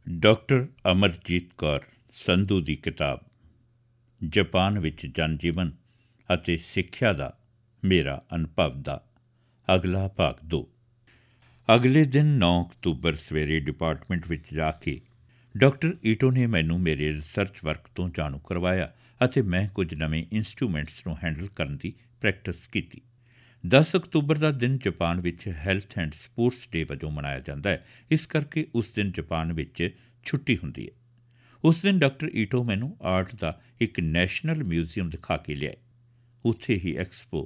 Doctor Amarjit Kaur Sandhu ਦੀ ਕਿਤਾਬ Japan ਵਿੱਚ ਜਨਜੀਵਨ ਅਤੇ ਸਿੱਖਿਆ ਦਾ ਮੇਰਾ ਅਨੁਭਵ ਦਾ ਅਗਲਾ ਭਾਗ 2। ਅਗਲੇ ਦਿਨ 9 ਅਕਤੂਬਰ ਸਵੇਰੇ ਡਿਪਾਰਟਮੈਂਟ ਵਿੱਚ ਜਾ ਕੇ ਡਾਕਟਰ ਈਟੋ ਨੇ ਮੈਨੂੰ ਮੇਰੇ ਰਿਸਰਚ ਵਰਕ ਤੋਂ ਜਾਣੂ ਕਰਵਾਇਆ ਅਤੇ ਮੈਂ ਕੁਝ ਨਵੇਂ ਇੰਸਟਰੂਮੈਂਟਸ ਨੂੰ ਹੈਂਡਲ ਕਰਨ ਦੀ ਪ੍ਰੈਕਟਿਸ ਕੀਤੀ। 10 ਅਕਤੂਬਰ ਦਾ ਦਿਨ ਜਾਪਾਨ ਵਿੱਚ ਹੈਲਥ ਐਂਡ ਸਪੋਰਟਸ ਡੇ ਵਜੋਂ ਮਨਾਇਆ ਜਾਂਦਾ ਹੈ। ਇਸ ਕਰਕੇ ਉਸ ਦਿਨ ਜਾਪਾਨ ਵਿੱਚ ਛੁੱਟੀ ਹੁੰਦੀ ਹੈ। ਉਸ ਦਿਨ ਡਾਕਟਰ ਈਟੋ ਮੈਨੂੰ ਆਰਟ ਦਾ ਇੱਕ ਨੈਸ਼ਨਲ ਮਿਊਜ਼ੀਅਮ ਦਿਖਾ ਕੇ ਲਿਆਏ। ਉੱਥੇ ਹੀ ਐਕਸਪੋ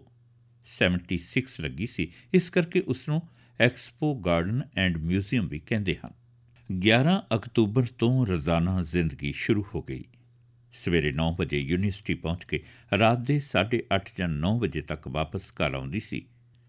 76 ਲੱਗੀ ਸੀ, ਇਸ ਕਰਕੇ ਉਸ ਨੂੰ ਐਕਸਪੋ ਗਾਰਡਨ ਐਂਡ ਮਿਊਜ਼ੀਅਮ ਵੀ ਕਹਿੰਦੇ ਹਨ। 11 ਅਕਤੂਬਰ ਤੋਂ ਰੋਜ਼ਾਨਾ ਜ਼ਿੰਦਗੀ ਸ਼ੁਰੂ ਹੋ ਗਈ। ਸਵੇਰੇ 9 ਵਜੇ ਯੂਨੀਵਰਸਿਟੀ ਪਹੁੰਚ ਕੇ ਰਾਤ ਦੇ 8:30 ਜਾਂ 9 ਵਜੇ ਤੱਕ ਵਾਪਸ ਘਰ ਆਉਂਦੀ ਸੀ।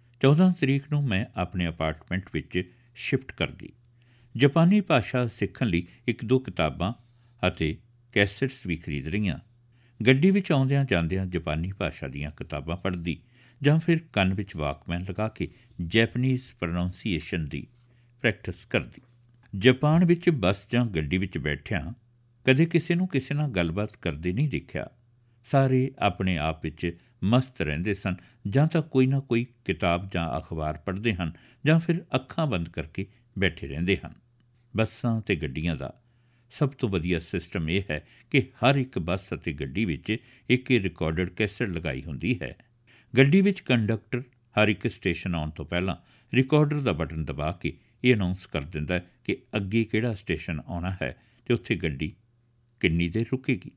14 ਤਰੀਕ ਨੂੰ ਮੈਂ ਆਪਣੇ ਅਪਾਰਟਮੈਂਟ ਵਿੱਚ ਸ਼ਿਫਟ ਕਰ ਗਈ। ਜਾਪਾਨੀ ਭਾਸ਼ਾ ਸਿੱਖਣ ਲਈ 1-2 ਕਿਤਾਬਾਂ ਅਤੇ ਕੈਸਟਸ ਵੀ ਖਰੀਦ ਰਹੀਆਂ। ਗੱਡੀ ਵਿੱਚ ਆਉਂਦਿਆਂ ਜਾਂਦਿਆਂ ਜਾਪਾਨੀ ਭਾਸ਼ਾ ਦੀਆਂ ਕਿਤਾਬਾਂ ਪੜ੍ਹਦੀ ਜਾਂ ਫਿਰ ਕੰਨ ਵਿੱਚ ਵਾਕਮੈਨ ਲਗਾ ਕੇ ਜੈਪਨੀਜ਼ ਪ੍ਰੋਨਾਂਸੀਏਸ਼ਨ ਦੀ ਪ੍ਰੈਕਟਿਸ ਕਰਦੀ। ਜਾਪਾਨ ਵਿੱਚ ਬੱਸ ਜਾਂ ਗੱਡੀ ਵਿੱਚ ਬੈਠਿਆਂ ਕਦੇ ਕਿਸੇ ਨੂੰ ਕਿਸੇ ਨਾਲ ਗੱਲਬਾਤ ਕਰਦੇ ਨਹੀਂ ਦੇਖਿਆ। ਸਾਰੇ ਆਪਣੇ ਆਪ ਵਿੱਚ ਮਸਤ ਰਹਿੰਦੇ ਸਨ, ਜਾਂ ਤਾਂ ਕੋਈ ਨਾ ਕੋਈ ਕਿਤਾਬ ਜਾਂ ਅਖਬਾਰ ਪੜ੍ਹਦੇ ਹਨ ਜਾਂ ਫਿਰ ਅੱਖਾਂ ਬੰਦ ਕਰਕੇ ਬੈਠੇ ਰਹਿੰਦੇ ਹਨ। ਬੱਸਾਂ ਅਤੇ ਗੱਡੀਆਂ ਦਾ ਸਭ ਤੋਂ ਵਧੀਆ ਸਿਸਟਮ ਇਹ ਹੈ ਕਿ ਹਰ ਇੱਕ ਬੱਸ ਅਤੇ ਗੱਡੀ ਵਿੱਚ ਇੱਕ ਰਿਕਾਰਡਡ ਕੈਸਟ ਲਗਾਈ ਹੁੰਦੀ ਹੈ। ਗੱਡੀ ਵਿੱਚ ਕੰਡਕਟਰ ਹਰ ਇੱਕ ਸਟੇਸ਼ਨ ਆਉਣ ਤੋਂ ਪਹਿਲਾਂ ਰਿਕਾਰਡਰ ਦਾ ਬਟਨ ਦਬਾ ਕੇ ਇਹ ਅਨਾਉਂਸ ਕਰ ਦਿੰਦਾ ਹੈ ਕਿ ਅੱਗੇ ਕਿਹੜਾ ਸਟੇਸ਼ਨ ਆਉਣਾ ਹੈ ਅਤੇ ਉੱਥੇ ਗੱਡੀ ਕਿੰਨੀ ਦੇਰ ਰੁਕੇਗੀ।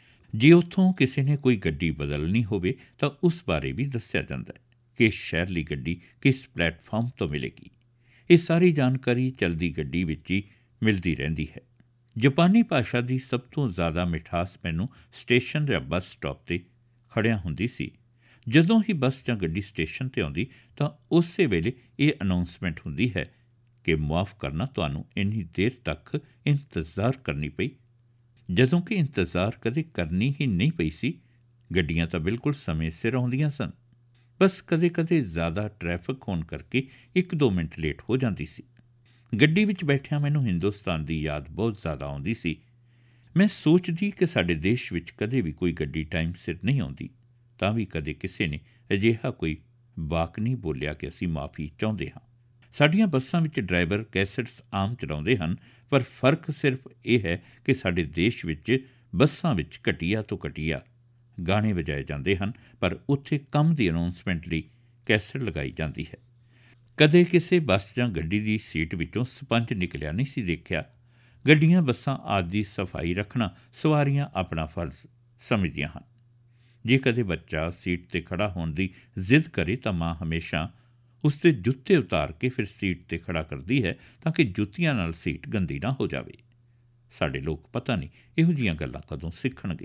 ਜੇ ਉੱਥੋਂ ਕਿਸੇ ਨੇ ਕੋਈ ਗੱਡੀ ਬਦਲਣੀ ਹੋਵੇ ਤਾਂ ਉਸ ਬਾਰੇ ਵੀ ਦੱਸਿਆ ਜਾਂਦਾ ਹੈ ਕਿ ਇਸ ਸ਼ਹਿਰਲੀ ਗੱਡੀ ਕਿਸ ਪਲੈਟਫਾਰਮ ਤੋਂ ਮਿਲੇਗੀ। ਇਹ ਸਾਰੀ ਜਾਣਕਾਰੀ ਚਲਦੀ ਗੱਡੀ ਵਿੱਚ ਹੀ ਮਿਲਦੀ ਰਹਿੰਦੀ ਹੈ। ਜਾਪਾਨੀ ਭਾਸ਼ਾ ਦੀ ਸਭ ਤੋਂ ਜ਼ਿਆਦਾ ਮਿਠਾਸ ਮੈਨੂੰ ਸਟੇਸ਼ਨ ਜਾਂ ਬੱਸ ਸਟਾਪ 'ਤੇ ਖੜ੍ਹਿਆਂ ਹੁੰਦੀ ਸੀ। ਜਦੋਂ ਹੀ ਬੱਸ ਜਾਂ ਗੱਡੀ ਸਟੇਸ਼ਨ 'ਤੇ ਆਉਂਦੀ ਤਾਂ ਉਸੇ ਵੇਲੇ ਇਹ ਅਨਾਉਂਸਮੈਂਟ ਹੁੰਦੀ ਹੈ ਕਿ ਮੁਆਫ਼ ਕਰਨਾ, ਤੁਹਾਨੂੰ ਇੰਨੀ ਦੇਰ ਤੱਕ ਇੰਤਜ਼ਾਰ ਕਰਨੀ ਪਈ। ਜਦੋਂ ਕਿ ਇੰਤਜ਼ਾਰ ਕਦੇ ਕਰਨੀ ਹੀ ਨਹੀਂ ਪਈ ਸੀ। ਗੱਡੀਆਂ ਤਾਂ ਬਿਲਕੁਲ ਸਮੇਂ ਸਿਰ ਆਉਂਦੀਆਂ ਸਨ। ਬਸ ਕਦੇ-ਕਦੇ ਜ਼ਿਆਦਾ ਟ੍ਰੈਫਿਕ ਹੋਣ ਕਰਕੇ 1-2 ਮਿੰਟ ਲੇਟ ਹੋ ਜਾਂਦੀ ਸੀ। ਗੱਡੀ ਵਿੱਚ ਬੈਠਿਆਂ ਮੈਨੂੰ ਹਿੰਦੁਸਤਾਨ ਦੀ ਯਾਦ ਬਹੁਤ ਜ਼ਿਆਦਾ ਆਉਂਦੀ ਸੀ। ਮੈਂ ਸੋਚਦੀ ਕਿ ਸਾਡੇ ਦੇਸ਼ ਵਿੱਚ ਕਦੇ ਵੀ ਕੋਈ ਗੱਡੀ ਟਾਈਮ ਸਿਰ ਨਹੀਂ ਆਉਂਦੀ, ਤਾਂ ਵੀ ਕਦੇ ਕਿਸੇ ਨੇ ਅਜਿਹਾ ਕੋਈ ਵਾਕ ਨਹੀਂ ਬੋਲਿਆ ਕਿ ਅਸੀਂ ਮਾਫ਼ੀ ਚਾਹੁੰਦੇ ਹਾਂ। ਸਾਡੀਆਂ ਬੱਸਾਂ ਵਿੱਚ ਡਰਾਈਵਰ ਕੈਸਟਸ ਆਮ ਚਲਾਉਂਦੇ ਹਨ, ਪਰ ਫਰਕ ਸਿਰਫ ਇਹ ਹੈ ਕਿ ਸਾਡੇ ਦੇਸ਼ ਵਿੱਚ ਬੱਸਾਂ ਵਿੱਚ ਘਟੀਆ ਤੋਂ ਘਟੀਆ ਗਾਣੇ ਵਜਾਏ ਜਾਂਦੇ ਹਨ, ਪਰ ਉੱਥੇ ਕੰਮ ਦੀ ਅਨਾਉਂਸਮੈਂਟ ਲਈ ਕੈਸਟ ਲਗਾਈ ਜਾਂਦੀ ਹੈ। ਕਦੇ ਕਿਸੇ ਬੱਸ ਜਾਂ ਗੱਡੀ ਦੀ ਸੀਟ ਵਿੱਚੋਂ ਸਪੰਜ ਨਿਕਲਿਆ ਨਹੀਂ ਸੀ ਦੇਖਿਆ। ਗੱਡੀਆਂ ਬੱਸਾਂ ਆਦਿ ਦੀ ਸਫਾਈ ਰੱਖਣਾ ਸਵਾਰੀਆਂ ਆਪਣਾ ਫਰਜ਼ ਸਮਝਦੀਆਂ ਹਨ। ਜੇ ਕਦੇ ਬੱਚਾ ਸੀਟ 'ਤੇ ਖੜ੍ਹਾ ਹੋਣ ਦੀ ਜ਼ਿੱਦ ਕਰੇ ਤਾਂ ਮਾਂ ਹਮੇਸ਼ਾ ਉਸ ਦੇ ਜੁੱਤੇ ਉਤਾਰ ਕੇ ਫਿਰ ਸੀਟ 'ਤੇ ਖੜ੍ਹਾ ਕਰਦੀ ਹੈ ਤਾਂ ਕਿ ਜੁੱਤੀਆਂ ਨਾਲ ਸੀਟ ਗੰਦੀ ਨਾ ਹੋ ਜਾਵੇ। ਸਾਡੇ ਲੋਕ ਪਤਾ ਨਹੀਂ ਇਹੋ ਜਿਹੀਆਂ ਗੱਲਾਂ ਕਦੋਂ ਸਿੱਖਣਗੇ।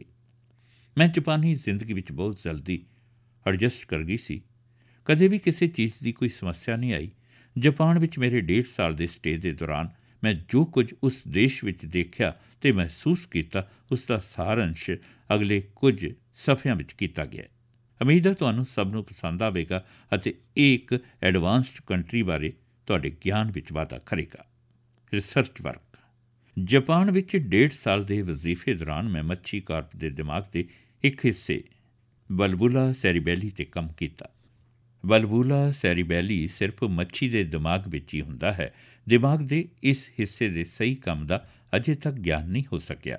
ਮੈਂ ਜਾਪਾਨੀ ਜ਼ਿੰਦਗੀ ਵਿੱਚ ਬਹੁਤ ਜਲਦੀ ਐਡਜਸਟ ਕਰ ਗਈ ਸੀ। ਕਦੇ ਵੀ ਕਿਸੇ ਚੀਜ਼ ਦੀ ਕੋਈ ਸਮੱਸਿਆ ਨਹੀਂ ਆਈ। ਜਾਪਾਨ ਵਿੱਚ ਮੇਰੇ 1.5 ਸਾਲ ਦੇ ਸਟੇ ਦੇ ਦੌਰਾਨ ਮੈਂ ਜੋ ਕੁਝ ਉਸ ਦੇਸ਼ ਵਿੱਚ ਦੇਖਿਆ ਅਤੇ ਮਹਿਸੂਸ ਕੀਤਾ, ਉਸ ਦਾ ਸਾਰ-ਅੰਸ਼ ਅਗਲੇ ਕੁਝ ਸਫ਼ਿਆਂ ਵਿੱਚ ਕੀਤਾ ਗਿਆ। ਉਮੀਦ ਹੈ ਤੁਹਾਨੂੰ ਸਭ ਨੂੰ ਪਸੰਦ ਆਵੇਗਾ ਅਤੇ ਇਹ ਇੱਕ ਐਡਵਾਂਸਡ ਕੰਟਰੀ ਬਾਰੇ ਤੁਹਾਡੇ ਗਿਆਨ ਵਿੱਚ ਵਾਧਾ ਕਰੇਗਾ। Research work. ਜਾਪਾਨ ਵਿੱਚ 1.5 ਸਾਲ ਦੇ ਵਜ਼ੀਫੇ ਦੌਰਾਨ ਮੈਂ ਮੱਛੀ ਕਾਰਪ ਦੇ ਦਿਮਾਗ ਦੇ ਇੱਕ ਹਿੱਸੇ ਬਲਬੂਲਾ ਸੈਰੀਬੈਲੀ 'ਤੇ ਕੰਮ ਕੀਤਾ। ਬਲਬੂਲਾ ਸੈਰੀਬੈਲੀ ਸਿਰਫ ਮੱਛੀ ਦੇ ਦਿਮਾਗ ਵਿੱਚ ਹੀ ਹੁੰਦਾ ਹੈ। ਦਿਮਾਗ ਦੇ ਇਸ ਹਿੱਸੇ ਦੇ ਸਹੀ ਕੰਮ ਦਾ ਅਜੇ ਤੱਕ ਗਿਆਨ ਨਹੀਂ ਹੋ ਸਕਿਆ।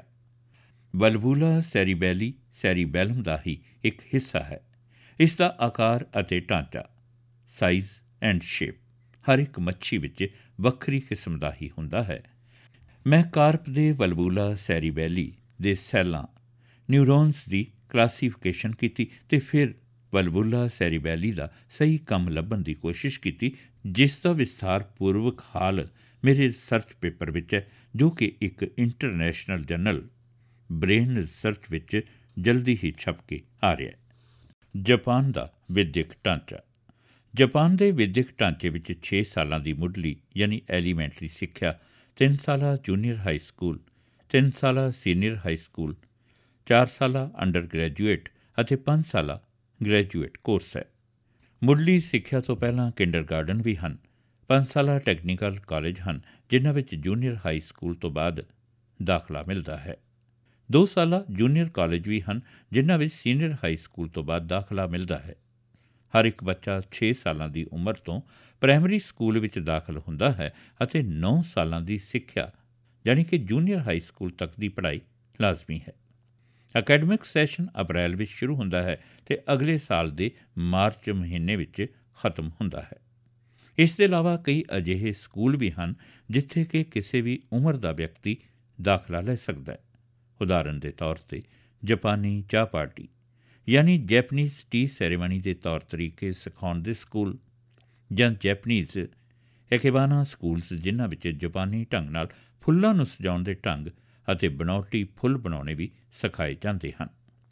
ਬਲਬੂਲਾ ਸੈਰੀਬੈਲੀ ਸੈਰੀਬੈਲਮ ਦਾ ਹੀ ਇੱਕ ਹਿੱਸਾ ਹੈ। ਇਸ ਦਾ ਆਕਾਰ ਅਤੇ ਢਾਂਚਾ, ਸਾਈਜ਼ ਐਂਡ ਸ਼ੇਪ ਹਰ ਇੱਕ ਮੱਛੀ ਵਿੱਚ ਵੱਖਰੀ ਕਿਸਮ ਦਾ ਹੀ ਹੁੰਦਾ ਹੈ। ਮੈਂ ਕਾਰਪ ਦੇ ਬਲਬੂਲਾ ਸੈਰੀਬੈਲੀ ਦੇ ਸੈੱਲਾਂ, ਨਿਊਰੋਨਸ ਦੀ ਕਲਾਸੀਫਿਕੇਸ਼ਨ ਕੀਤੀ ਅਤੇ ਫਿਰ ਬਲਬੂਲਾ ਸੈਰੀਬੈਲੀ ਦਾ ਸਹੀ ਕੰਮ ਲੱਭਣ ਦੀ ਕੋਸ਼ਿਸ਼ ਕੀਤੀ, ਜਿਸ ਦਾ ਵਿਸਥਾਰਪੂਰਵਕ ਹਾਲ ਮੇਰੇ ਰਿਸਰਚ ਪੇਪਰ ਵਿੱਚ ਹੈ, ਜੋ ਕਿ ਇੱਕ ਇੰਟਰਨੈਸ਼ਨਲ ਜਰਨਲ ਬ੍ਰੇਨ ਰਿਸਰਚ ਵਿੱਚ ਜਲਦੀ ਹੀ ਛਪ ਕੇ ਆ ਰਿਹਾ ਹੈ। ਜਾਪਾਨ ਦਾ ਵਿਦਿਅਕ ਢਾਂਚਾ। ਜਾਪਾਨ ਦੇ ਵਿਦਿਅਕ ਢਾਂਚੇ ਵਿੱਚ 6 ਸਾਲਾਂ ਦੀ ਮੁੱਢਲੀ ਯਾਨੀ ਐਲੀਮੈਂਟਰੀ ਸਿੱਖਿਆ, 3 ਸਾਲਾ ਜੂਨੀਅਰ ਹਾਈ ਸਕੂਲ, 3 ਸਾਲਾ ਸੀਨੀਅਰ ਹਾਈ ਸਕੂਲ, 4 ਸਾਲਾ ਅੰਡਰ ਗ੍ਰੈਜੂਏਟ ਅਤੇ 5 ਸਾਲਾ ਗ੍ਰੈਜੂਏਟ ਕੋਰਸ ਹੈ। ਮੁੱਢਲੀ ਸਿੱਖਿਆ ਤੋਂ ਪਹਿਲਾਂ ਕਿੰਡਰਗਾਰਟਨ ਵੀ ਹਨ। 5 ਸਾਲਾ ਟੈਕਨੀਕਲ ਕਾਲਜ ਹਨ, ਜਿਨ੍ਹਾਂ ਵਿੱਚ ਜੂਨੀਅਰ ਹਾਈ ਸਕੂਲ ਤੋਂ ਬਾਅਦ ਦਾਖਲਾ ਮਿਲਦਾ ਹੈ। 2 ਸਾਲਾ ਜੂਨੀਅਰ ਕਾਲਜ ਵੀ ਹਨ ਜਿਨ੍ਹਾਂ ਵਿੱਚ ਸੀਨੀਅਰ ਹਾਈ ਸਕੂਲ ਤੋਂ ਬਾਅਦ ਦਾਖਲਾ ਮਿਲਦਾ ਹੈ। ਹਰ ਇੱਕ ਬੱਚਾ 6 ਸਾਲਾਂ ਦੀ ਉਮਰ ਤੋਂ ਪ੍ਰਾਇਮਰੀ ਸਕੂਲ ਵਿੱਚ ਦਾਖਲ ਹੁੰਦਾ ਹੈ ਅਤੇ 9 ਸਾਲਾਂ ਦੀ ਸਿੱਖਿਆ ਯਾਨੀ ਕਿ ਜੂਨੀਅਰ ਹਾਈ ਸਕੂਲ ਤੱਕ ਦੀ ਪੜ੍ਹਾਈ ਲਾਜ਼ਮੀ ਹੈ। ਅਕੈਡਮਿਕ ਸੈਸ਼ਨ ਅਪ੍ਰੈਲ ਵਿੱਚ ਸ਼ੁਰੂ ਹੁੰਦਾ ਹੈ ਅਤੇ ਅਗਲੇ ਸਾਲ ਦੇ ਮਾਰਚ ਮਹੀਨੇ ਵਿੱਚ ਖਤਮ ਹੁੰਦਾ ਹੈ। ਇਸ ਦੇ ਇਲਾਵਾ ਕਈ ਅਜਿਹੇ ਸਕੂਲ ਵੀ ਹਨ ਜਿੱਥੇ ਕਿ ਕਿਸੇ ਵੀ ਉਮਰ ਦਾ ਵਿਅਕਤੀ ਦਾਖਲਾ ਲੈ ਸਕਦਾ ਹੈ। ਉਦਾਹਰਨ ਦੇ ਤੌਰ 'ਤੇ ਜਾਪਾਨੀ ਚਾਹ ਪਾਰਟੀ ਯਾਨੀ ਜੈਪਨੀਜ਼ ਟੀ ਸੈਰੇਮਨੀ ਦੇ ਤੌਰ ਤਰੀਕੇ ਸਿਖਾਉਣ ਦੇ ਸਕੂਲ, ਜਾਂ ਜੈਪਨੀਜ਼ ਐਕੇਬਾਨਾ ਸਕੂਲਸ ਜਿਨ੍ਹਾਂ ਵਿੱਚ ਜਾਪਾਨੀ ਢੰਗ ਨਾਲ ਫੁੱਲਾਂ ਨੂੰ ਸਜਾਉਣ ਦੇ ਢੰਗ ਅਤੇ ਬਣਾਉਟੀ ਫੁੱਲ ਬਣਾਉਣੇ ਵੀ ਸਿਖਾਏ ਜਾਂਦੇ ਹਨ।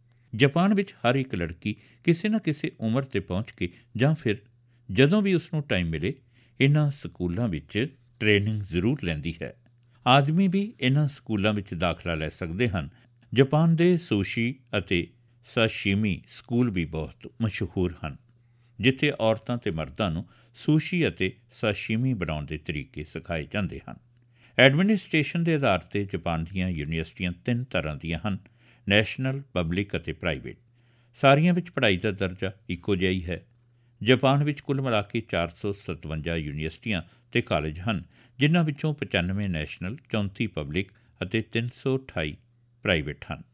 ਜਾਪਾਨ ਵਿੱਚ ਹਰ ਇੱਕ ਲੜਕੀ ਕਿਸੇ ਨਾ ਕਿਸੇ ਉਮਰ 'ਤੇ ਪਹੁੰਚ ਕੇ ਜਾਂ ਫਿਰ ਜਦੋਂ ਵੀ ਉਸਨੂੰ ਟਾਈਮ ਮਿਲੇ ਇਹਨਾਂ ਸਕੂਲਾਂ ਵਿੱਚ ਟ੍ਰੇਨਿੰਗ ਜ਼ਰੂਰ ਲੈਂਦੀ ਹੈ। ਆਦਮੀ ਵੀ ਇਹਨਾਂ ਸਕੂਲਾਂ ਵਿੱਚ ਦਾਖਲਾ ਲੈ ਸਕਦੇ ਹਨ। ਜਾਪਾਨ ਦੇ ਸੂਸ਼ੀ ਅਤੇ ਸਾਸ਼ੀਮੀ ਸਕੂਲ ਵੀ ਬਹੁਤ ਮਸ਼ਹੂਰ ਹਨ ਜਿੱਥੇ ਔਰਤਾਂ ਅਤੇ ਮਰਦਾਂ ਨੂੰ ਸੂਸ਼ੀ ਅਤੇ ਸਾਸ਼ੀਮੀ ਬਣਾਉਣ ਦੇ ਤਰੀਕੇ ਸਿਖਾਏ ਜਾਂਦੇ ਹਨ। ਐਡਮਿਨਿਸਟ੍ਰੇਸ਼ਨ ਦੇ ਆਧਾਰ 'ਤੇ ਜਾਪਾਨ ਦੀਆਂ ਯੂਨੀਵਰਸਿਟੀਆਂ 3 ਤਰ੍ਹਾਂ ਦੀਆਂ ਹਨ: ਨੈਸ਼ਨਲ, ਪਬਲਿਕ ਅਤੇ ਪ੍ਰਾਈਵੇਟ। ਸਾਰੀਆਂ ਵਿੱਚ ਪੜ੍ਹਾਈ ਦਾ ਦਰਜਾ ਇੱਕੋ ਜਿਹਾ ਹੀ ਹੈ। ਜਾਪਾਨ ਵਿੱਚ ਕੁੱਲ ਮਿਲਾ ਕੇ 457 ਯੂਨੀਵਰਸਿਟੀਆਂ ਅਤੇ ਕਾਲਜ ਹਨ ਜਿਨ੍ਹਾਂ ਵਿੱਚੋਂ 95 ਨੈਸ਼ਨਲ, 34 ਪਬਲਿਕ ਅਤੇ 328 ਪ੍ਰਾਈਵੇਟ ਹਨ।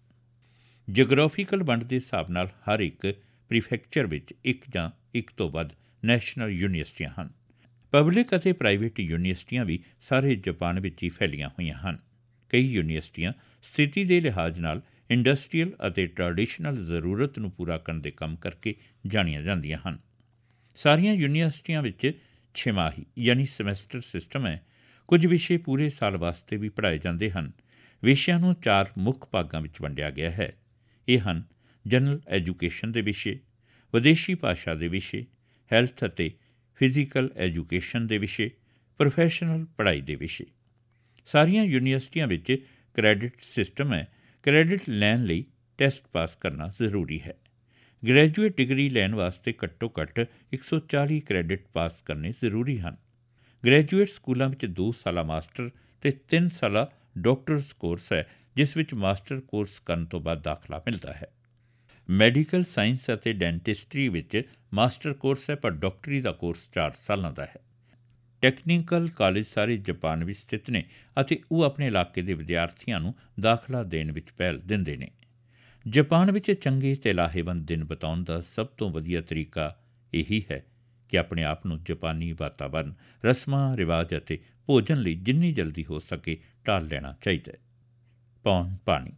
ਜੀਓਗ੍ਰਾਫੀਕਲ ਵੰਡ ਦੇ ਹਿਸਾਬ ਨਾਲ ਹਰ ਇੱਕ ਪ੍ਰੀਫੈਕਚਰ ਵਿੱਚ ਇੱਕ ਜਾਂ ਇੱਕ ਤੋਂ ਵੱਧ ਨੈਸ਼ਨਲ ਯੂਨੀਵਰਸਿਟੀਆਂ ਹਨ। ਪਬਲਿਕ ਅਤੇ ਪ੍ਰਾਈਵੇਟ ਯੂਨੀਵਰਸਿਟੀਆਂ ਵੀ ਸਾਰੇ ਜਾਪਾਨ ਵਿੱਚ ਹੀ ਫੈਲੀਆਂ ਹੋਈਆਂ ਹਨ। ਕਈ ਯੂਨੀਵਰਸਿਟੀਆਂ ਸਥਿਤੀ ਦੇ ਲਿਹਾਜ਼ ਨਾਲ ਇੰਡਸਟਰੀਅਲ ਅਤੇ ਟ੍ਰੈਡੀਸ਼ਨਲ ਜ਼ਰੂਰਤ ਨੂੰ ਪੂਰਾ ਕਰਨ ਦੇ ਕੰਮ ਕਰਕੇ ਜਾਣੀਆਂ ਜਾਂਦੀਆਂ ਹਨ। ਸਾਰੀਆਂ ਯੂਨੀਵਰਸਿਟੀਆਂ ਵਿੱਚ ਛਿਮਾਹੀ ਯਾਨੀ ਸਮੈਸਟਰ ਸਿਸਟਮ ਹੈ। ਕੁਝ ਵਿਸ਼ੇ ਪੂਰੇ ਸਾਲ ਵਾਸਤੇ ਵੀ ਪੜ੍ਹਾਏ ਜਾਂਦੇ ਹਨ। ਵਿਸ਼ਿਆਂ ਨੂੰ 4 ਮੁੱਖ ਭਾਗਾਂ ਵਿੱਚ ਵੰਡਿਆ ਗਿਆ ਹੈ। ਇਹ ਹਨ ਜਨਰਲ ਐਜੂਕੇਸ਼ਨ ਦੇ ਵਿਸ਼ੇ, ਵਿਦੇਸ਼ੀ ਭਾਸ਼ਾ ਦੇ ਵਿਸ਼ੇ, ਹੈਲਥ ਅਤੇ ਫਿਜ਼ੀਕਲ ਐਜੂਕੇਸ਼ਨ ਦੇ ਵਿਸ਼ੇ, ਪ੍ਰੋਫੈਸ਼ਨਲ ਪੜ੍ਹਾਈ ਦੇ ਵਿਸ਼ੇ। ਸਾਰੀਆਂ ਯੂਨੀਵਰਸਿਟੀਆਂ ਵਿੱਚ ਕ੍ਰੈਡਿਟ ਸਿਸਟਮ ਹੈ। ਕ੍ਰੈਡਿਟ ਲੈਣ ਲਈ ਟੈਸਟ ਪਾਸ ਕਰਨਾ ਜ਼ਰੂਰੀ ਹੈ। ਗ੍ਰੈਜੂਏਟ ਡਿਗਰੀ ਲੈਣ ਵਾਸਤੇ ਘੱਟੋ ਘੱਟ 140 ਕ੍ਰੈਡਿਟ ਪਾਸ ਕਰਨੇ ਜ਼ਰੂਰੀ ਹਨ। ਗ੍ਰੈਜੂਏਟ ਸਕੂਲਾਂ ਵਿੱਚ 2 ਸਾਲਾ ਮਾਸਟਰ ਅਤੇ 3 ਸਾਲਾ ਡਾਕਟਰਸ ਕੋਰਸ ਹੈ ਜਿਸ ਵਿੱਚ ਮਾਸਟਰ ਕੋਰਸ ਕਰਨ ਤੋਂ ਬਾਅਦ ਦਾਖਲਾ ਮਿਲਦਾ ਹੈ। ਮੈਡੀਕਲ ਸਾਇੰਸ ਅਤੇ ਡੈਂਟਿਸਟਰੀ ਵਿੱਚ ਮਾਸਟਰ ਕੋਰਸ ਹੈ ਪਰ ਡਾਕਟਰੀ ਦਾ ਕੋਰਸ 4 ਸਾਲਾਂ ਦਾ ਹੈ। ਟੈਕਨੀਕਲ ਕਾਲਜ ਸਾਰੇ ਜਾਪਾਨ ਵਿੱਚ ਸਥਿਤ ਨੇ ਅਤੇ ਉਹ ਆਪਣੇ ਇਲਾਕੇ ਦੇ ਵਿਦਿਆਰਥੀਆਂ ਨੂੰ ਦਾਖਲਾ ਦੇਣ ਵਿੱਚ ਪਹਿਲ ਦਿੰਦੇ ਨੇ। ਜਾਪਾਨ ਵਿੱਚ ਚੰਗੇ ਅਤੇ ਲਾਹੇਵੰਦ ਦਿਨ ਬਿਤਾਉਣ ਦਾ ਸਭ ਤੋਂ ਵਧੀਆ ਤਰੀਕਾ ਇਹੀ ਹੈ ਕਿ ਆਪਣੇ ਆਪ ਨੂੰ ਜਾਪਾਨੀ ਵਾਤਾਵਰਨ, ਰਸਮਾਂ ਰਿਵਾਜ ਅਤੇ ਭੋਜਨ ਲਈ ਜਿੰਨੀ ਜਲਦੀ ਹੋ ਸਕੇ ਢਾਲ ਲੈਣਾ ਚਾਹੀਦਾ ਹੈ। ਪੌਣ ਪਾਣੀ।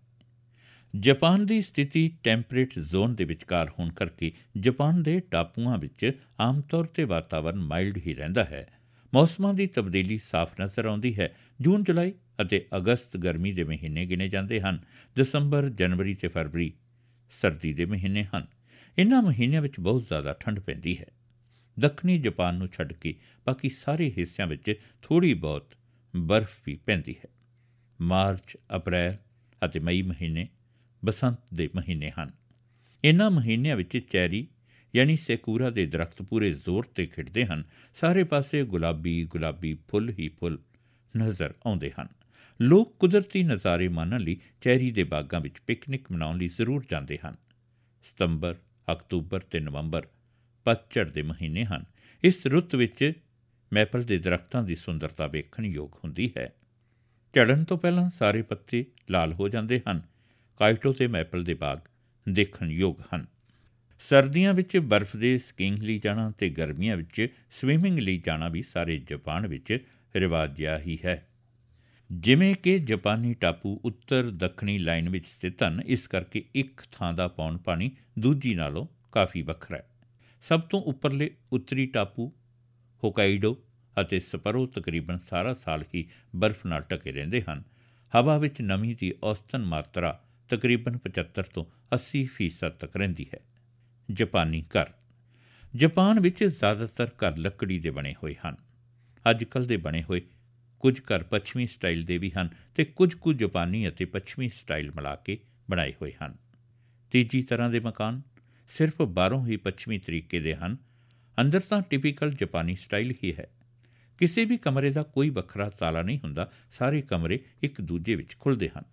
ਜਾਪਾਨ ਦੀ ਸਥਿਤੀ ਟੈਂਪਰੇਟ ਜ਼ੋਨ ਦੇ ਵਿਚਕਾਰ ਹੋਣ ਕਰਕੇ ਜਾਪਾਨ ਦੇ ਟਾਪੂਆਂ ਵਿੱਚ ਆਮ ਤੌਰ 'ਤੇ ਵਾਤਾਵਰਨ ਮਾਈਲਡ ਹੀ ਰਹਿੰਦਾ ਹੈ। ਮੌਸਮਾਂ ਦੀ ਤਬਦੀਲੀ ਸਾਫ਼ ਨਜ਼ਰ ਆਉਂਦੀ ਹੈ। ਜੂਨ, ਜੁਲਾਈ ਅਤੇ ਅਗਸਤ ਗਰਮੀ ਦੇ ਮਹੀਨੇ ਗਿਣੇ ਜਾਂਦੇ ਹਨ। ਦਸੰਬਰ, ਜਨਵਰੀ ਅਤੇ ਫਰਵਰੀ ਸਰਦੀ ਦੇ ਮਹੀਨੇ ਹਨ। ਇਹਨਾਂ ਮਹੀਨਿਆਂ ਵਿੱਚ ਬਹੁਤ ਜ਼ਿਆਦਾ ਠੰਡ ਪੈਂਦੀ ਹੈ। ਦੱਖਣੀ ਜਾਪਾਨ ਨੂੰ ਛੱਡ ਕੇ ਬਾਕੀ ਸਾਰੇ ਹਿੱਸਿਆਂ ਵਿੱਚ ਥੋੜ੍ਹੀ ਬਹੁਤ ਬਰਫ਼ ਵੀ ਪੈਂਦੀ ਹੈ। ਮਾਰਚ, ਅਪ੍ਰੈਲ ਅਤੇ ਮਈ ਮਹੀਨੇ ਬਸੰਤ ਦੇ ਮਹੀਨੇ ਹਨ। ਇਹਨਾਂ ਮਹੀਨਿਆਂ ਵਿੱਚ ਚੈਰੀ ਯਾਨੀ ਸੈਕੂਰਾ ਦੇ ਦਰਖਤ ਪੂਰੇ ਜ਼ੋਰ 'ਤੇ ਖਿੜਦੇ ਹਨ। ਸਾਰੇ ਪਾਸੇ ਗੁਲਾਬੀ ਫੁੱਲ ਹੀ ਫੁੱਲ ਨਜ਼ਰ ਆਉਂਦੇ ਹਨ। ਲੋਕ ਕੁਦਰਤੀ ਨਜ਼ਾਰੇ ਮਾਣਨ ਲਈ ਚੈਰੀ ਦੇ ਬਾਗਾਂ ਵਿੱਚ ਪਿਕਨਿਕ ਮਨਾਉਣ ਲਈ ਜ਼ਰੂਰ ਜਾਂਦੇ ਹਨ। ਸਤੰਬਰ, ਅਕਤੂਬਰ ਅਤੇ ਨਵੰਬਰ ਪਤਝੜ ਦੇ ਮਹੀਨੇ ਹਨ। ਇਸ ਰੁੱਤ ਵਿੱਚ ਮੈਪਲ ਦੇ ਦਰਖਤਾਂ ਦੀ ਸੁੰਦਰਤਾ ਵੇਖਣ ਯੋਗ ਹੁੰਦੀ ਹੈ। ਝੜਨ ਤੋਂ ਪਹਿਲਾਂ ਸਾਰੇ ਪੱਤੇ ਲਾਲ ਹੋ ਜਾਂਦੇ ਹਨ। ਕਾਈਟੋ ਅਤੇ ਮੈਪਲ ਦੇ ਬਾਗ ਦੇਖਣ ਯੋਗ ਹਨ। ਸਰਦੀਆਂ ਵਿੱਚ ਬਰਫ਼ ਦੇ ਸਕੀਇੰਗ ਲਈ ਜਾਣਾ ਅਤੇ ਗਰਮੀਆਂ ਵਿੱਚ ਸਵੀਮਿੰਗ ਲਈ ਜਾਣਾ ਵੀ ਸਾਰੇ ਜਾਪਾਨ ਵਿੱਚ ਰਿਵਾਜ ਜਿਹਾ ਹੀ ਹੈ। ਜਿਵੇਂ ਕਿ ਜਾਪਾਨੀ ਟਾਪੂ ਉੱਤਰ ਦੱਖਣੀ ਲਾਈਨ ਵਿੱਚ ਸਥਿਤ ਹਨ, ਇਸ ਕਰਕੇ ਇੱਕ ਥਾਂ ਦਾ ਪੌਣ ਪਾਣੀ ਦੂਜੀ ਨਾਲੋਂ ਕਾਫੀ ਵੱਖਰਾ ਹੈ। ਸਭ ਤੋਂ ਉੱਪਰਲੇ ਉੱਤਰੀ ਟਾਪੂ ਹੋਕਾਈਡੋ ਅਤੇ ਸਪਰੋ ਤਕਰੀਬਨ ਸਾਰਾ ਸਾਲ ਹੀ ਬਰਫ਼ ਨਾਲ ਢਕੇ ਰਹਿੰਦੇ ਹਨ। ਹਵਾ ਵਿੱਚ ਨਮੀ ਦੀ ਔਸਤਨ ਮਾਤਰਾ ਤਕਰੀਬਨ 75 ਤੋਂ 80% ਤੱਕ ਰਹਿੰਦੀ ਹੈ। ਜਾਪਾਨੀ ਘਰ। ਜਾਪਾਨ ਵਿੱਚ ਜ਼ਿਆਦਾਤਰ ਘਰ ਲੱਕੜੀ ਦੇ ਬਣੇ ਹੋਏ ਹਨ। ਅੱਜ ਕੱਲ੍ਹ ਦੇ ਬਣੇ ਹੋਏ ਕੁਝ ਘਰ ਪੱਛਮੀ ਸਟਾਈਲ ਦੇ ਵੀ ਹਨ ਅਤੇ ਕੁਝ ਜਾਪਾਨੀ ਅਤੇ ਪੱਛਮੀ ਸਟਾਈਲ ਮਿਲਾ ਕੇ ਬਣਾਏ ਹੋਏ ਹਨ। ਤੀਜੀ ਤਰ੍ਹਾਂ ਦੇ ਮਕਾਨ ਸਿਰਫ ਬਾਹਰੋਂ ਹੀ ਪੱਛਮੀ ਤਰੀਕੇ ਦੇ ਹਨ, ਅੰਦਰ ਤਾਂ ਟਿਪੀਕਲ ਜਾਪਾਨੀ ਸਟਾਈਲ ਹੀ ਹੈ। ਕਿਸੇ ਵੀ ਕਮਰੇ ਦਾ ਕੋਈ ਵੱਖਰਾ ਤਾਲਾ ਨਹੀਂ ਹੁੰਦਾ, ਸਾਰੇ ਕਮਰੇ ਇੱਕ ਦੂਜੇ ਵਿੱਚ ਖੁੱਲ੍ਹਦੇ ਹਨ।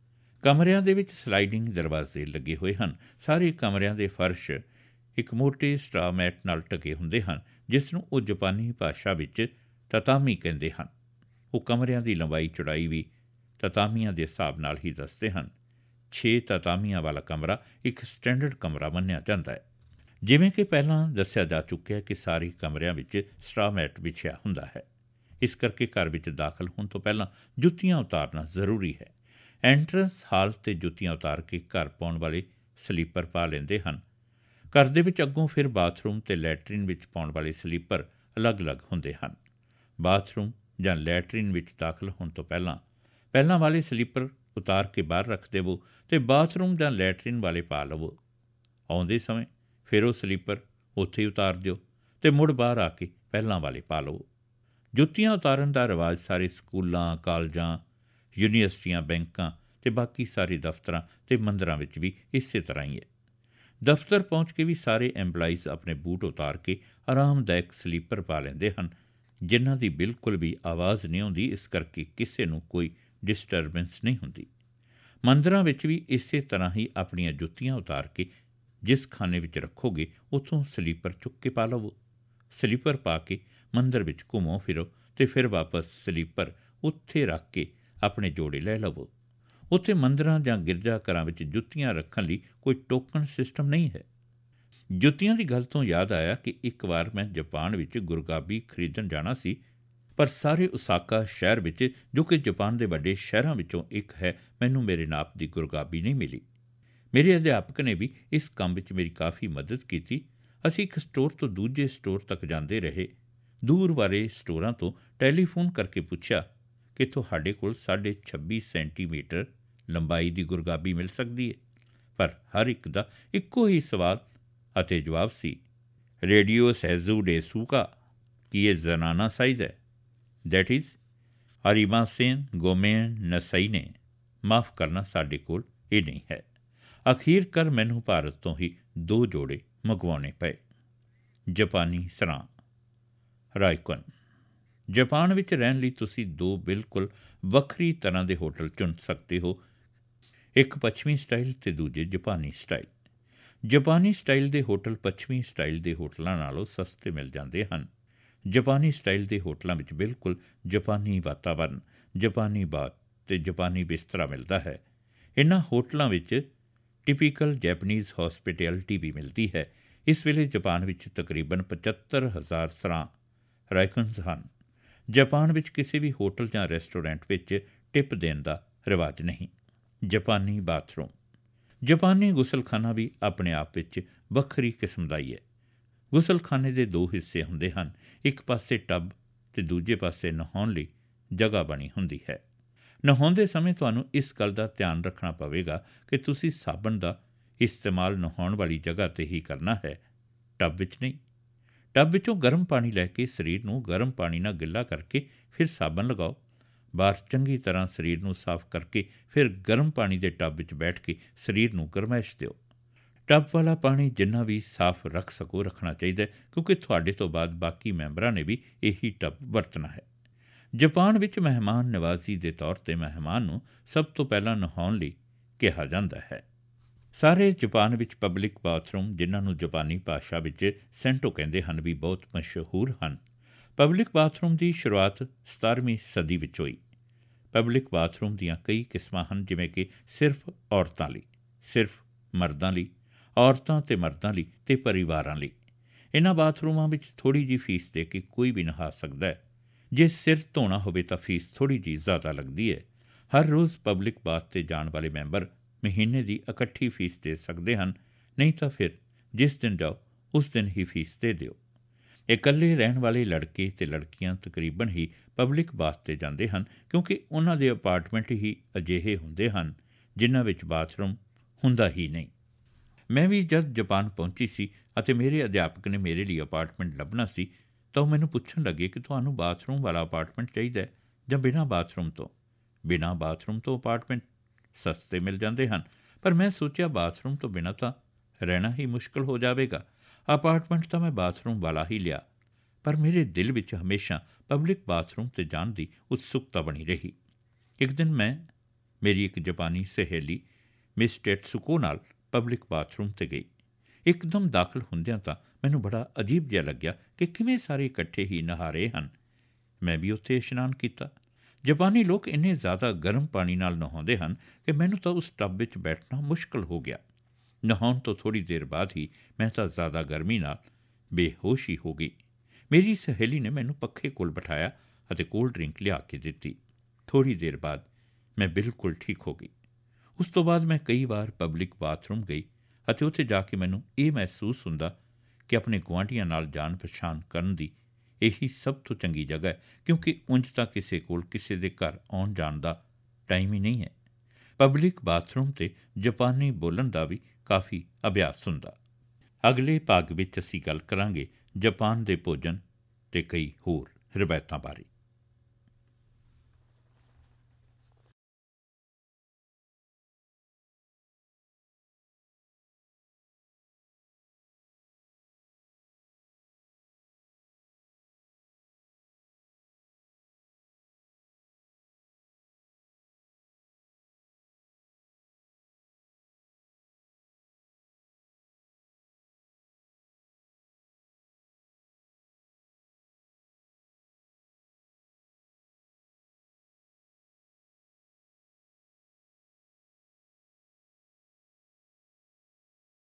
ਕਮਰਿਆਂ ਦੇ ਵਿੱਚ ਸਲਾਈਡਿੰਗ ਦਰਵਾਜ਼ੇ ਲੱਗੇ ਹੋਏ ਹਨ। ਸਾਰੇ ਕਮਰਿਆਂ ਦੇ ਫਰਸ਼ ਇੱਕ ਮੋਟੇ ਸਟ੍ਰਾ ਮੈਟ ਨਾਲ ਢਕੇ ਹੁੰਦੇ ਹਨ, ਜਿਸ ਨੂੰ ਉਹ ਜਾਪਾਨੀ ਭਾਸ਼ਾ ਵਿੱਚ ਤਤਾਮੀ ਕਹਿੰਦੇ ਹਨ। ਉਹ ਕਮਰਿਆਂ ਦੀ ਲੰਬਾਈ ਚੌੜਾਈ ਵੀ ਤਤਾਮੀਆਂ ਦੇ ਹਿਸਾਬ ਨਾਲ ਹੀ ਦੱਸਦੇ ਹਨ। 6 ਤਤਾਮੀਆਂ ਵਾਲਾ ਕਮਰਾ ਇੱਕ ਸਟੈਂਡਰਡ ਕਮਰਾ ਮੰਨਿਆ ਜਾਂਦਾ ਹੈ। ਜਿਵੇਂ ਕਿ ਪਹਿਲਾਂ ਦੱਸਿਆ ਜਾ ਚੁੱਕਿਆ ਕਿ ਸਾਰੇ ਕਮਰਿਆਂ ਵਿੱਚ ਸਟ੍ਰਾ ਮੈਟ ਵਿਛਿਆ ਹੁੰਦਾ ਹੈ। ਇਸ ਕਰਕੇ ਘਰ ਵਿੱਚ ਦਾਖਲ ਹੋਣ ਤੋਂ ਪਹਿਲਾਂ ਜੁੱਤੀਆਂ ਉਤਾਰਨਾ ਜ਼ਰੂਰੀ ਹੈ। ਐਂਟਰੈਂਸ ਹਾਲ 'ਤੇ ਜੁੱਤੀਆਂ ਉਤਾਰ ਕੇ ਘਰ ਪਾਉਣ ਵਾਲੇ ਸਲੀਪਰ ਪਾ ਲੈਂਦੇ ਹਨ। ਘਰ ਦੇ ਵਿੱਚ ਅੱਗੋਂ ਫਿਰ ਬਾਥਰੂਮ ਅਤੇ ਲੈਟਰਿਨ ਵਿੱਚ ਪਾਉਣ ਵਾਲੇ ਸਲੀਪਰ ਅਲੱਗ-ਅਲੱਗ ਹੁੰਦੇ ਹਨ। ਬਾਥਰੂਮ ਜਾਂ ਲੈਟਰਿਨ ਵਿੱਚ ਦਾਖਲ ਹੋਣ ਤੋਂ ਪਹਿਲਾਂ ਵਾਲੇ ਸਲੀਪਰ ਉਤਾਰ ਕੇ ਬਾਹਰ ਰੱਖ ਦੇਵੋ ਅਤੇ ਬਾਥਰੂਮ ਜਾਂ ਲੈਟਰਿਨ ਵਾਲੇ ਪਾ ਲਵੋ। ਆਉਂਦੇ ਸਮੇਂ ਫਿਰ ਉਹ ਸਲੀਪਰ ਉੱਥੇ ਹੀ ਉਤਾਰ ਦਿਓ ਅਤੇ ਮੁੜ ਬਾਹਰ ਆ ਕੇ ਪਹਿਲਾਂ ਵਾਲੇ ਪਾ ਲਵੋ। ਜੁੱਤੀਆਂ ਉਤਾਰਨ ਦਾ ਰਿਵਾਜ ਸਾਰੇ ਸਕੂਲਾਂ, ਕਾਲਜਾਂ, ਯੂਨੀਵਰਸਿਟੀਆਂ, ਬੈਂਕਾਂ ਅਤੇ ਬਾਕੀ ਸਾਰੇ ਦਫ਼ਤਰਾਂ ਅਤੇ ਮੰਦਰਾਂ ਵਿੱਚ ਵੀ ਇਸੇ ਤਰ੍ਹਾਂ ਹੀ ਹੈ। ਦਫ਼ਤਰ ਪਹੁੰਚ ਕੇ ਵੀ ਸਾਰੇ ਐਂਪਲਾਈਜ਼ ਆਪਣੇ ਬੂਟ ਉਤਾਰ ਕੇ ਆਰਾਮਦਾਇਕ ਸਲੀਪਰ ਪਾ ਲੈਂਦੇ ਹਨ, ਜਿਨ੍ਹਾਂ ਦੀ ਬਿਲਕੁਲ ਵੀ ਆਵਾਜ਼ ਨਹੀਂ ਆਉਂਦੀ, ਇਸ ਕਰਕੇ ਕਿਸੇ ਨੂੰ ਕੋਈ ਡਿਸਟਰਬੈਂਸ ਨਹੀਂ ਹੁੰਦੀ। ਮੰਦਰਾਂ ਵਿੱਚ ਵੀ ਇਸੇ ਤਰ੍ਹਾਂ ਹੀ ਆਪਣੀਆਂ ਜੁੱਤੀਆਂ ਉਤਾਰ ਕੇ ਜਿਸ ਖਾਨੇ ਵਿੱਚ ਰੱਖੋਗੇ ਉੱਥੋਂ ਸਲੀਪਰ ਚੁੱਕ ਕੇ ਪਾ ਲਵੋ। ਸਲੀਪਰ ਪਾ ਕੇ ਮੰਦਰ ਵਿੱਚ ਘੁੰਮੋ ਫਿਰੋ ਅਤੇ ਫਿਰ ਵਾਪਸ ਸਲੀਪਰ ਉੱਥੇ ਰੱਖ ਕੇ ਆਪਣੇ ਜੋੜੇ ਲੈ ਲਵੋ। ਉੱਥੇ ਮੰਦਰਾਂ ਜਾਂ ਗਿਰਜਾ ਘਰਾਂ ਵਿੱਚ ਜੁੱਤੀਆਂ ਰੱਖਣ ਲਈ ਕੋਈ ਟੋਕਨ ਸਿਸਟਮ ਨਹੀਂ ਹੈ। ਜੁੱਤੀਆਂ ਦੀ ਗੱਲ ਤੋਂ ਯਾਦ ਆਇਆ ਕਿ ਇੱਕ ਵਾਰ ਮੈਂ ਜਾਪਾਨ ਵਿੱਚ ਗੁਰਗਾਬੀ ਖਰੀਦਣ ਜਾਣਾ ਸੀ, ਪਰ ਸਾਰੇ ਓਸਾਕਾ ਸ਼ਹਿਰ ਵਿੱਚ, ਜੋ ਕਿ ਜਾਪਾਨ ਦੇ ਵੱਡੇ ਸ਼ਹਿਰਾਂ ਵਿੱਚੋਂ ਇੱਕ ਹੈ, ਮੈਨੂੰ ਮੇਰੇ ਨਾਪ ਦੀ ਗੁਰਗਾਬੀ ਨਹੀਂ ਮਿਲੀ। ਮੇਰੇ ਅਧਿਆਪਕ ਨੇ ਵੀ ਇਸ ਕੰਮ ਵਿੱਚ ਮੇਰੀ ਕਾਫੀ ਮਦਦ ਕੀਤੀ। ਅਸੀਂ ਇੱਕ ਸਟੋਰ ਤੋਂ ਦੂਜੇ ਸਟੋਰ ਤੱਕ ਜਾਂਦੇ ਰਹੇ। ਦੂਰ ਵਾਲੇ ਸਟੋਰਾਂ ਤੋਂ ਟੈਲੀਫੋਨ ਕਰਕੇ ਪੁੱਛਿਆ ਕਿ ਤੁਹਾਡੇ ਕੋਲ 26.5 ਸੈਂਟੀਮੀਟਰ ਲੰਬਾਈ ਦੀ ਗੁਰਗਾਬੀ ਮਿਲ ਸਕਦੀ ਹੈ, ਪਰ ਹਰ ਇੱਕ ਦਾ ਇੱਕੋ ਹੀ ਸਵਾਲ ਅਤੇ ਜਵਾਬ ਸੀ, ਰੇਡੀਓ ਸੈਜ਼ੂ ਡੇ ਸੂਕਾ, ਕੀ ਇਹ ਜ਼ਨਾਨਾ ਸਾਈਜ਼ ਹੈ? ਦੈਟ ਇਜ਼ ਅਰੀਮਾਸੇਨ ਗੋਮੇਨ ਨਸਈ ਨੇ, ਮਾਫ ਕਰਨਾ, ਸਾਡੇ ਕੋਲ ਇਹ ਨਹੀਂ ਹੈ। ਅਖੀਰਕਾਰ ਮੈਨੂੰ ਭਾਰਤ ਤੋਂ ਹੀ 2 ਜੋੜੇ ਮੰਗਵਾਉਣੇ ਪਏ। ਜਾਪਾਨੀ ਸਰਾਂ। ਰਾਇਕਨ। ਜਾਪਾਨ ਵਿੱਚ ਰਹਿਣ ਲਈ ਤੁਸੀਂ 2 ਬਿਲਕੁਲ ਵੱਖਰੀ ਤਰ੍ਹਾਂ ਦੇ ਹੋਟਲ ਚੁਣ ਸਕਦੇ ਹੋ, ਇੱਕ ਪੱਛਮੀ ਸਟਾਈਲ ਅਤੇ ਦੂਜੇ ਜਾਪਾਨੀ ਸਟਾਈਲ। ਜਾਪਾਨੀ ਸਟਾਈਲ ਦੇ ਹੋਟਲ ਪੱਛਮੀ ਸਟਾਈਲ ਦੇ ਹੋਟਲਾਂ ਨਾਲੋਂ ਸਸਤੇ ਮਿਲ ਜਾਂਦੇ ਹਨ। ਜਾਪਾਨੀ ਸਟਾਈਲ ਦੇ ਹੋਟਲਾਂ ਵਿੱਚ ਬਿਲਕੁਲ ਜਾਪਾਨੀ ਵਾਤਾਵਰਨ, ਜਾਪਾਨੀ ਬਾਤ ਅਤੇ ਜਾਪਾਨੀ ਬਿਸਤਰਾ ਮਿਲਦਾ ਹੈ। ਇਨ੍ਹਾਂ ਹੋਟਲਾਂ ਵਿੱਚ ਟਿਪੀਕਲ ਜੈਪਨੀਜ਼ ਹੌਸਪਿਟੈਲਿਟੀ ਵੀ ਮਿਲਦੀ ਹੈ। ਇਸ ਵੇਲੇ ਜਾਪਾਨ ਵਿੱਚ ਤਕਰੀਬਨ 75,000 ਸਰਾਂ ਰਾਇਕਨਸ ਹਨ। ਜਾਪਾਨ ਵਿੱਚ ਕਿਸੇ ਵੀ ਹੋਟਲ ਜਾਂ ਰੈਸਟੋਰੈਂਟ ਵਿੱਚ ਟਿਪ ਦੇਣ ਦਾ ਰਿਵਾਜ ਨਹੀਂ। ਜਾਪਾਨੀ ਬਾਥਰੂਮ। ਜਾਪਾਨੀ ਗੁਸਲਖਾਨਾ ਵੀ ਆਪਣੇ ਆਪ ਵਿੱਚ ਵੱਖਰੀ ਕਿਸਮ ਦਾ ਹੀ ਹੈ। ਗੁਸਲਖਾਨੇ ਦੇ 2 ਹਿੱਸੇ ਹੁੰਦੇ ਹਨ, ਇੱਕ ਪਾਸੇ ਟੱਬ ਅਤੇ ਦੂਜੇ ਪਾਸੇ ਨਹਾਉਣ ਲਈ ਜਗ੍ਹਾ ਬਣੀ ਹੁੰਦੀ ਹੈ। ਨਹਾਉਂਦੇ ਸਮੇਂ ਤੁਹਾਨੂੰ ਇਸ ਗੱਲ ਦਾ ਧਿਆਨ ਰੱਖਣਾ ਪਵੇਗਾ ਕਿ ਤੁਸੀਂ ਸਾਬਣ ਦਾ ਇਸਤੇਮਾਲ ਨਹਾਉਣ ਵਾਲੀ ਜਗ੍ਹਾ 'ਤੇ ਹੀ ਕਰਨਾ ਹੈ, ਟੱਬ ਵਿੱਚ ਨਹੀਂ। ਟੱਬ ਵਿੱਚੋਂ ਗਰਮ ਪਾਣੀ ਲੈ ਕੇ ਸਰੀਰ ਨੂੰ ਗਰਮ ਪਾਣੀ ਨਾਲ ਗਿੱਲਾ ਕਰਕੇ ਫਿਰ ਸਾਬਣ ਲਗਾਓ। ਬਾਹਰ ਚੰਗੀ ਤਰ੍ਹਾਂ ਸਰੀਰ ਨੂੰ ਸਾਫ਼ ਕਰਕੇ ਫਿਰ ਗਰਮ ਪਾਣੀ ਦੇ ਟੱਬ ਵਿੱਚ ਬੈਠ ਕੇ ਸਰੀਰ ਨੂੰ ਗਰਮੈਸ਼ ਦਿਓ। ਟੱਬ ਵਾਲਾ ਪਾਣੀ ਜਿੰਨਾ ਵੀ ਸਾਫ਼ ਰੱਖ ਸਕੋ ਰੱਖਣਾ ਚਾਹੀਦਾ ਹੈ, ਕਿਉਂਕਿ ਤੁਹਾਡੇ ਤੋਂ ਬਾਅਦ ਬਾਕੀ ਮੈਂਬਰਾਂ ਨੇ ਵੀ ਇਹੀ ਟੱਬ ਵਰਤਣਾ ਹੈ। ਜਾਪਾਨ ਵਿੱਚ ਮਹਿਮਾਨ ਨਿਵਾਜ਼ੀ ਦੇ ਤੌਰ 'ਤੇ ਮਹਿਮਾਨ ਨੂੰ ਸਭ ਤੋਂ ਪਹਿਲਾਂ ਨਹਾਉਣ ਲਈ ਕਿਹਾ ਜਾਂਦਾ ਹੈ। ਸਾਰੇ ਜਾਪਾਨ ਵਿੱਚ ਪਬਲਿਕ ਬਾਥਰੂਮ, ਜਿਨ੍ਹਾਂ ਨੂੰ ਜਾਪਾਨੀ ਭਾਸ਼ਾ ਵਿੱਚ ਸੈਂਟੋ ਕਹਿੰਦੇ ਹਨ, ਵੀ ਬਹੁਤ ਮਸ਼ਹੂਰ ਹਨ। ਪਬਲਿਕ ਬਾਥਰੂਮ ਦੀ ਸ਼ੁਰੂਆਤ 17ਵੀਂ ਸਦੀ ਵਿੱਚ ਹੋਈ। ਪਬਲਿਕ ਬਾਥਰੂਮ ਦੀਆਂ ਕਈ ਕਿਸਮਾਂ ਹਨ, ਜਿਵੇਂ ਕਿ ਸਿਰਫ ਔਰਤਾਂ ਲਈ, ਸਿਰਫ ਮਰਦਾਂ ਲਈ, ਔਰਤਾਂ ਅਤੇ ਮਰਦਾਂ ਲਈ ਅਤੇ ਪਰਿਵਾਰਾਂ ਲਈ। ਇਹਨਾਂ ਬਾਥਰੂਮਾਂ ਵਿੱਚ ਥੋੜ੍ਹੀ ਜਿਹੀ ਫੀਸ ਦੇ ਕੇ ਕੋਈ ਵੀ ਨਹਾ ਸਕਦਾ ਹੈ। ਜੇ ਸਿਰ ਧੋਣਾ ਹੋਵੇ ਤਾਂ ਫੀਸ ਥੋੜ੍ਹੀ ਜਿਹੀ ਜ਼ਿਆਦਾ ਲੱਗਦੀ ਹੈ। ਹਰ ਰੋਜ਼ ਪਬਲਿਕ ਬਾਥ 'ਤੇ ਜਾਣ ਵਾਲੇ ਮੈਂਬਰ ਮਹੀਨੇ ਦੀ ਇਕੱਠੀ ਫੀਸ ਦੇ ਸਕਦੇ ਹਨ, ਨਹੀਂ ਤਾਂ ਫਿਰ ਜਿਸ ਦਿਨ ਜਾਓ ਉਸ ਦਿਨ ਹੀ ਫੀਸ ਦੇ ਦਿਓ। ਇਕੱਲੇ ਰਹਿਣ ਵਾਲੇ ਲੜਕੇ ਅਤੇ ਲੜਕੀਆਂ ਤਕਰੀਬਨ ਹੀ ਪਬਲਿਕ ਬਾਥ 'ਤੇ ਜਾਂਦੇ ਹਨ, ਕਿਉਂਕਿ ਉਹਨਾਂ ਦੇ ਅਪਾਰਟਮੈਂਟ ਹੀ ਅਜਿਹੇ ਹੁੰਦੇ ਹਨ ਜਿਨ੍ਹਾਂ ਵਿੱਚ ਬਾਥਰੂਮ ਹੁੰਦਾ ਹੀ ਨਹੀਂ। ਮੈਂ ਵੀ ਜਦ ਜਾਪਾਨ ਪਹੁੰਚੀ ਸੀ ਅਤੇ ਮੇਰੇ ਅਧਿਆਪਕ ਨੇ ਮੇਰੇ ਲਈ ਅਪਾਰਟਮੈਂਟ ਲੱਭਣਾ ਸੀ, ਤਾਂ ਉਹ ਮੈਨੂੰ ਪੁੱਛਣ ਲੱਗੇ ਕਿ ਤੁਹਾਨੂੰ ਬਾਥਰੂਮ ਵਾਲਾ ਅਪਾਰਟਮੈਂਟ ਚਾਹੀਦਾ ਹੈ ਜਾਂ ਬਿਨਾਂ ਬਾਥਰੂਮ ਤੋਂ। ਬਿਨਾਂ ਬਾਥਰੂਮ ਤੋਂ ਅਪਾਰਟਮੈਂਟ ਸਸਤੇ ਮਿਲ ਜਾਂਦੇ ਹਨ, ਪਰ ਮੈਂ ਸੋਚਿਆ ਬਾਥਰੂਮ ਤੋਂ ਬਿਨਾਂ ਤਾਂ ਰਹਿਣਾ ਹੀ ਮੁਸ਼ਕਲ ਹੋ ਜਾਵੇਗਾ। ਅਪਾਰਟਮੈਂਟ ਤਾਂ ਮੈਂ ਬਾਥਰੂਮ ਵਾਲਾ ਹੀ ਲਿਆ। ਪਰ ਮੇਰੇ ਦਿਲ ਵਿੱਚ ਹਮੇਸ਼ਾ ਪਬਲਿਕ ਬਾਥਰੂਮ 'ਤੇ ਜਾਣ ਦੀ ਉਤਸੁਕਤਾ ਬਣੀ ਰਹੀ। ਇੱਕ ਦਿਨ ਮੈਂ ਮੇਰੀ ਇੱਕ ਜਾਪਾਨੀ ਸਹੇਲੀ ਮਿਸ ਟੇਟਸੂਕੋ ਨਾਲ ਪਬਲਿਕ ਬਾਥਰੂਮ 'ਤੇ ਗਈ। ਇੱਕਦਮ ਦਾਖਲ ਹੁੰਦਿਆਂ ਤਾਂ ਮੈਨੂੰ ਬੜਾ ਅਜੀਬ ਜਿਹਾ ਲੱਗਿਆ ਕਿ ਕਿਵੇਂ ਸਾਰੇ ਇਕੱਠੇ ਹੀ ਨਹਾ ਰਹੇ ਹਨ। ਮੈਂ ਵੀ ਉੱਥੇ ਇਸ਼ਨਾਨ ਕੀਤਾ। ਜਾਪਾਨੀ ਲੋਕ ਇੰਨੇ ਜ਼ਿਆਦਾ ਗਰਮ ਪਾਣੀ ਨਾਲ ਨਹਾਉਂਦੇ ਹਨ ਕਿ ਮੈਨੂੰ ਤਾਂ ਉਸ ਟੱਬ ਵਿੱਚ ਬੈਠਣਾ ਮੁਸ਼ਕਲ ਹੋ ਗਿਆ। ਨਹਾਉਣ ਤੋਂ ਥੋੜ੍ਹੀ ਦੇਰ ਬਾਅਦ ਹੀ ਮੈਂ ਤਾਂ ਜ਼ਿਆਦਾ ਗਰਮੀ ਨਾਲ ਬੇਹੋਸ਼ ਹੀ ਹੋ ਗਈ। ਮੇਰੀ ਸਹੇਲੀ ਨੇ ਮੈਨੂੰ ਪੱਖੇ ਕੋਲ ਬਿਠਾਇਆ ਅਤੇ ਕੋਲਡ ਡਰਿੰਕ ਲਿਆ ਕੇ ਦਿੱਤੀ। ਥੋੜ੍ਹੀ ਦੇਰ ਬਾਅਦ ਮੈਂ ਬਿਲਕੁਲ ਠੀਕ ਹੋ ਗਈ। ਉਸ ਤੋਂ ਬਾਅਦ ਮੈਂ ਕਈ ਵਾਰ ਪਬਲਿਕ ਬਾਥਰੂਮ ਗਈ ਅਤੇ ਉੱਥੇ ਜਾ ਕੇ ਮੈਨੂੰ ਇਹ ਮਹਿਸੂਸ ਹੁੰਦਾ ਕਿ ਆਪਣੇ ਗੁਆਂਢੀਆਂ ਨਾਲ ਜਾਣ ਪਛਾਣ ਕਰਨ ਦੀ ਇਹੀ ਸਭ ਤੋਂ ਚੰਗੀ ਜਗ੍ਹਾ ਹੈ, ਕਿਉਂਕਿ ਉਂਝ ਤਾਂ ਕਿਸੇ ਕੋਲ ਕਿਸੇ ਦੇ ਘਰ ਆਉਣ ਜਾਣ ਦਾ ਟਾਈਮ ਹੀ ਨਹੀਂ ਹੈ। ਪਬਲਿਕ ਬਾਥਰੂਮ 'ਤੇ ਜਾਪਾਨੀ ਬੋਲਣ ਦਾ ਵੀ ਕਾਫੀ ਅਭਿਆਸ ਹੁੰਦਾ। ਅਗਲੇ ਭਾਗ ਵਿੱਚ ਅਸੀਂ ਗੱਲ ਕਰਾਂਗੇ ਜਾਪਾਨ ਦੇ ਭੋਜਨ ਅਤੇ ਕਈ ਹੋਰ ਰਵਾਇਤਾਂ ਬਾਰੇ।